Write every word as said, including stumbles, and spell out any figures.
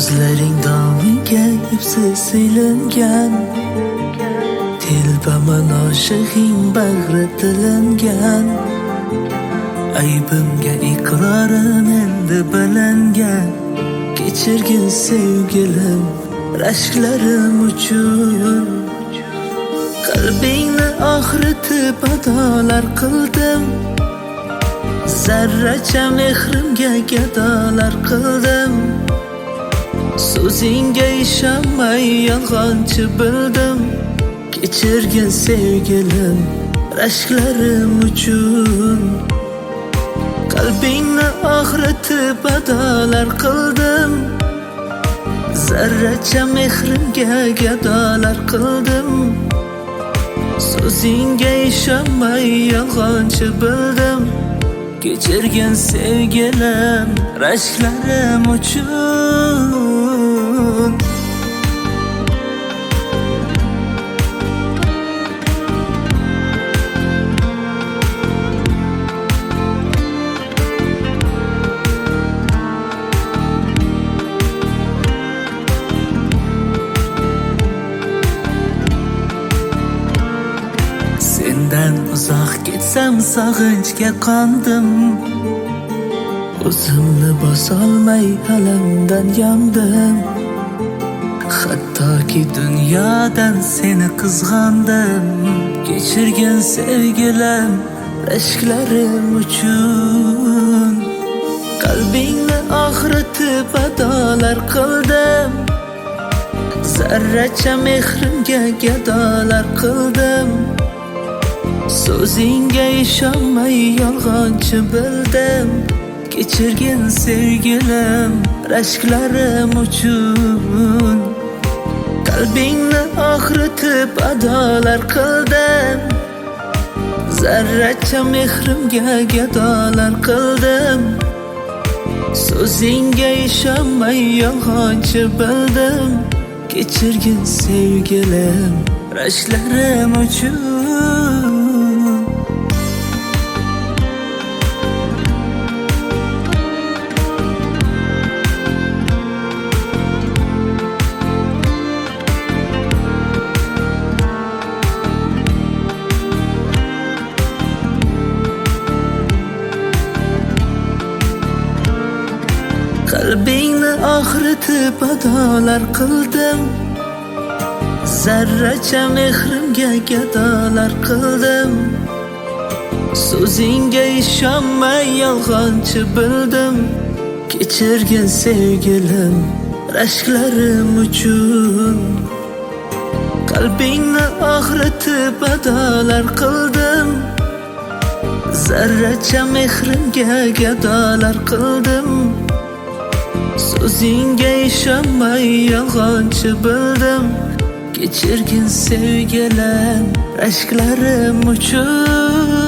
Ko'zlaring domiga ipsiz silingan, telbaman oshig'ing bag'ri tilingan. Aybimga iqrorim endi bilingan. Kechirgin sevgilim rashklarim uchun. Qalbingni og'ritib adolar qildim, zarracha mehrimga gadolar qildim. So'zingga ishonmay yolg'onchi bildim. Kechirgin sevgilim rashklarim uchun. Qalbingni og'ritib adolar qildim, zarracha mehrimga gadolar qildim. So'zingga ishonmay yolg'onchi bildim. Kechirgin sevgilim rashklarim uchun. Sendan uzoq ketsam sog'inchga qondim. O'zimni bosolmay alamdan yondim. Hattoki dunyodan seni qizg'andim. Kechirgin sevgilim rashklarim uchun. Qalbingni og'ritib adolar qildim, zarracha mehrimga gadolar qildim. So'zingga ishonmay yolg'onchi bildim. Kechirgin sevgilim rashklarim uchun. Qalbingni og'ritib adolar qildim, zarracha mehrimga gadolar qildim. So'zingga ishonmay yolg'onchi bildim. Kechirgin sevgilim rashklarim uchun. Qalbingni og'ritib adolar qildim, zarracha mehrimga gadolar qildim. So'zingga ishonmay yolg'onchi bildim. Kechirgin sevgilim rashklarim uchun. Qalbingni og'ritib adolar qildim, zarracha mehrimga gadolar qildim. So'zingga ishonmay yolg'onchi bildim. Kechirgin sevgilim rashklarim uchun.